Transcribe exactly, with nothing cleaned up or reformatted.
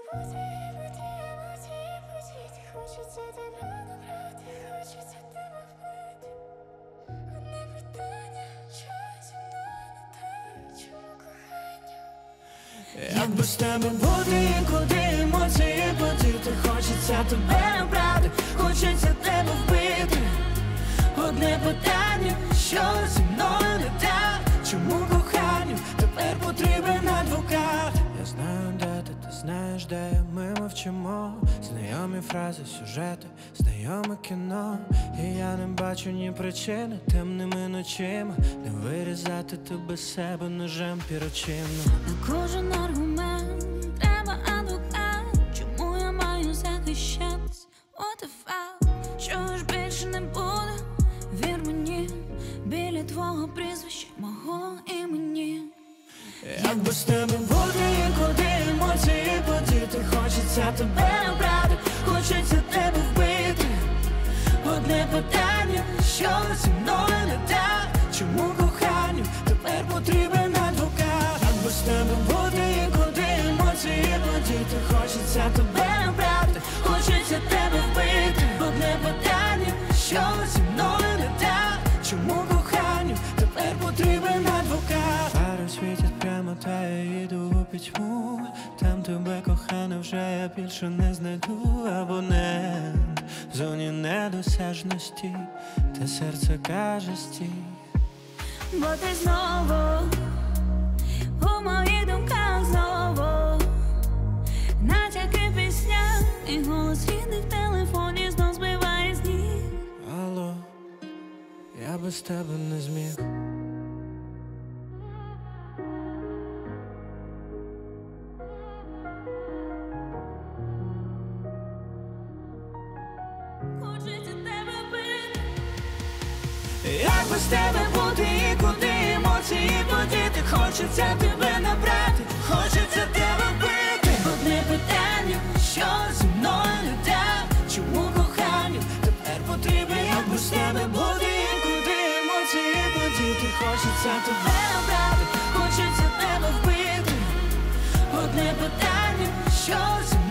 Хочеться тебе набрати, хочеться тебе вбити. Одне питання, що зі мною не так, чому кохання? Як без тебе бути і куди емоції подіти? Хочеться тебе набрати, хочеться тебе вбити. Одне питання, що зі мною не так, чому коханню тепер потрібен адвокат? Я знаю, де ти, ти знаєш, де ми мовчимо. Знайомі фрази, сюжети, знайоме кіно. І я не бачу ні причини темними ночима не вирізати тебе з себе ножем пірочинно. На кожен аргумент треба адвокат. Чому я маю захищатись? What the fuck? Чого ж більше не буде? Вір мені, біля твого прізвища, мого імені. Як без тебе бути і куди емоції подіти? Хочеться тебе набрати, хочеться тебе вбити. Одне питання, що зі мною не так, чому коханню тепер потрібен адвокат? Як без тебе бути і куди емоції подіти? Хочеться тебе набрати, хочеться тебе вбити. Одне питання, що зі мною не так, чому коханню тепер потрібен адвокат? Фари світять прямо, та я їду у пітьму. Там тебе, кохана, вже я більше не знайду. Абонент в зоні недосяжності, та серце каже стій. Бо ти знову у моїх думках знову. Натяки в піснях і голос рідний в телефоні знов збиває з ніг. Алло, я без тебе не зміг. Хочеться тебе вбити. Як без тебе бути і куди емоції подіти? Хочеться тебе набрати, хочеться тебе вбити. Одне питання, що зі мною не так, чому коханню тепер потрібен? Як без тебе бути і куди емоції подіти? Хочеться тебе набрати, хочеться тебе вбити. Одне питання, що зі мною